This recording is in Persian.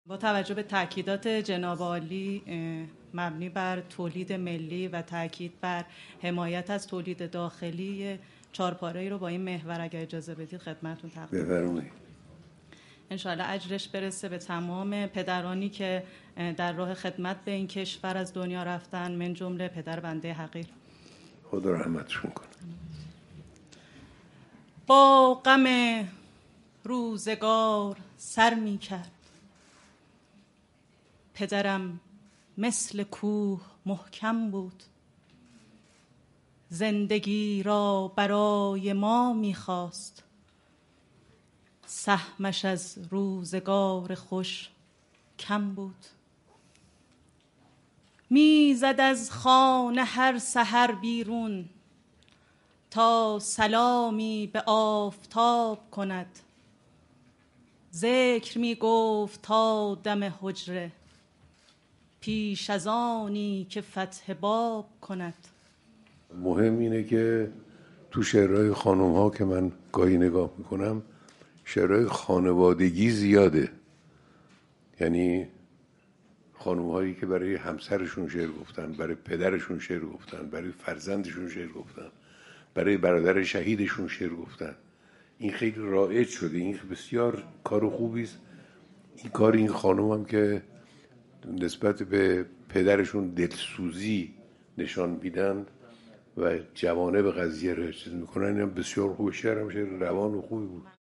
با توجه به تاکیدات جناب عالی مبنی بر تولید ملی و تاکید بر حمایت از تولید داخلی، چهارپاره‌ای رو با این محور اگر اجازه بدید خدمتتون تقدیم بفرمایید. انشاءالله اجرش برسه به تمام پدرانی که در راه خدمت به این کشور از دنیا رفتن، من جمله پدر بنده حقیر. خدا رحمتشون کنه. با غم روزگار سر می کرد پدرم، مثل کوه محکم بود. زندگی را برای ما می خواست، سهمش از روزگار خوش کم بود. می زد از خانه هر سحر بیرون، تا سلامی به آفتاب کند. ذکر می گفت تا دم حجره، پیش از آنی که فتح باب کند. مهم اینه که تو شعرهای خانوم ها که من گاهی نگاه میکنم، شعرهای خانوادگی زیاده. یعنی خانوم هایی که برای همسرشون شعر گفتن، برای پدرشون شعر گفتن، برای فرزندشون شعر گفتن، برای برادر شهیدشون شعر گفتن. این خیلی رایج شده، این بسیار کار خوبی است. این کار این خانم هم که نسبت به پدرشون دلسوزی نشان میدن و جوانه به قضیه رو چیز میکنن، این هم بسیار خوب. شعر هم شعر روان و خوبی بود.